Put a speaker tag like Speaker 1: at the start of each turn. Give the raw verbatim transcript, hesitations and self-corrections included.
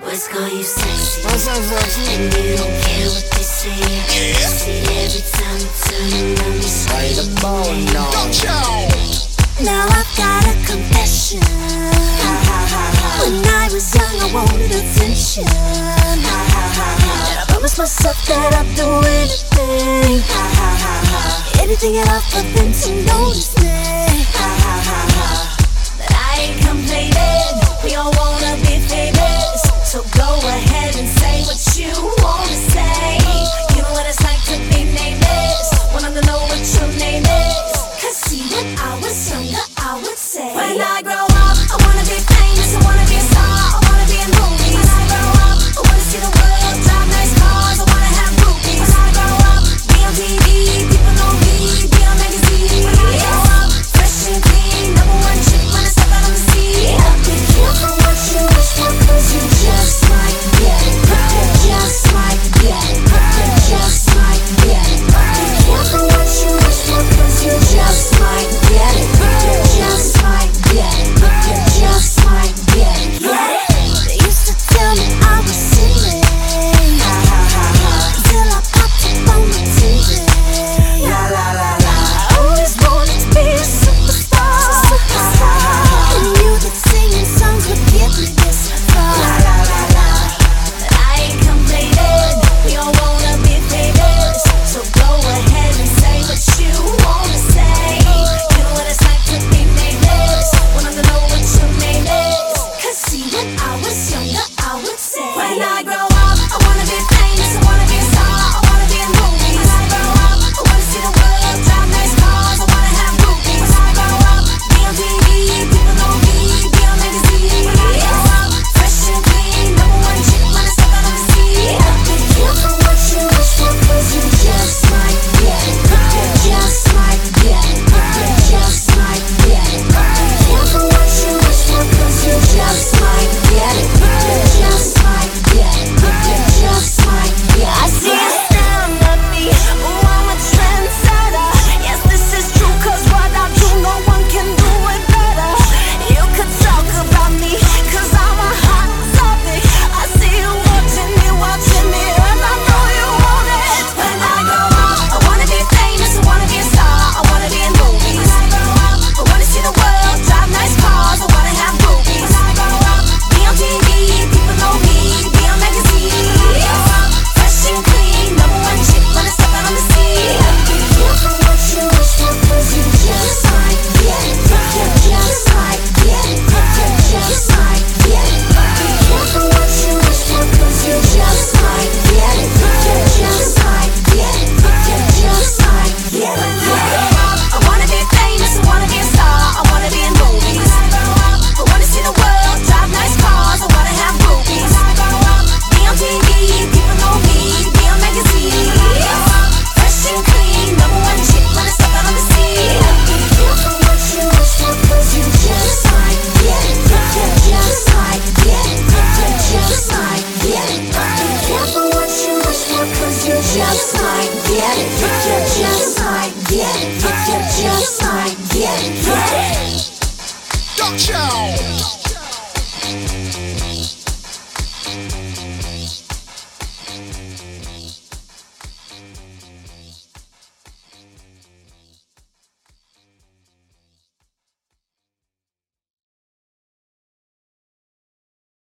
Speaker 1: Boys call you sexy,
Speaker 2: What's up, sexy?
Speaker 1: and you don't care what they say.
Speaker 3: Yeah.
Speaker 1: See, every time you turn around, you
Speaker 2: Right
Speaker 1: scream
Speaker 2: the bone,
Speaker 1: my
Speaker 2: no.
Speaker 3: Don't y'all.
Speaker 1: name. Now I've got a confession. Ha ha ha ha. When I was young, I wanted attention. Ha ha ha ha. And I promised myself that I'd do anything. Ha ha ha ha. Anything at all for them to notice me. Ha ha ha ha. But I ain't complaining. We all wanna be famous, so go ahead and say what you wanna say. You know what it's like to be nameless, wanna know what your name is. Cause see, when I was younger, I would say, when I grow up, I wanna be famous, I wanna be a star, I wanna be in movies. When I grow up, I wanna see the world, drive nice cars, I wanna have groupies. When I grow up, be on T V, people know me, be on magazines. When I grow up, fresh and clean, number one chick when I step out on the scene. Be careful what you wish for, cause you just might get it. You just might get it. You just might get it. Be careful what you wish for, cause you just might get it. You just might get it. You just might get it. Get it? They used to tell me I was silly. Ha ha ha ha. Till I popped up on the T V. La la la la. I always wanted to be a superstar. Ha ha ha ha. And you that singing songs would get me this far. La la la la. But I ain't complaining. We all wanna be famous, so go ahead and say what you wanna say. You know what it's like to be nameless, wanna know what your name is. Cause see, when I was younger, I would say, when I grow up, I wanna be famous, I wanna be a star, I wanna be in movies. When I grow up, I wanna see the world, drive nice cars, I wanna have groupies. When I grow up, be on T V, people know me, be on magazines. When I grow up, fresh and clean, number one chick when I step out on the scene. Be careful what you wish for, cause you just might get it. You just might get it. You just might get it. Be careful what you wish for, cause you just might get it. You just might get it. You just might get it. I see you staring at me. Ooh, I'm a trendsetter. Yes, this is true, cause what I do, no one can do it better. You could talk about me, cause I'm a hot topic. I see you watching me, watching me, and I know you want it. When I grow up, I wanna be famous, I wanna be a star, I wanna be in movies. When I grow up, I wanna see the world, drive nice cars, I wanna have groupies. When I grow up, be on T V, people know me, be on magazines. When I grow up, fresh and clean, number one chick when I step out on the scene. Be careful what you wish for, cause you just might get it. You just might get it. You just might get it. Be careful what you wish for, cause you just might get it. You just might get it. You just might get it. When I grow up, I wanna be famous, I wanna be a star, I wanna be in movies. When I grow up, I wanna see the world, drive nice cars, I wanna have groupies. When I grow up, be on T V, people know me, be on magazines. When I grow up, fresh and clean, number one chick when I step out on the scene. Be careful what you wish for, cause you just might get it. You just might get it. You just might get it. Be careful what you wish for, cause you just might get it. You just might get it. You just might get it. Get it?
Speaker 3: Don't y'all.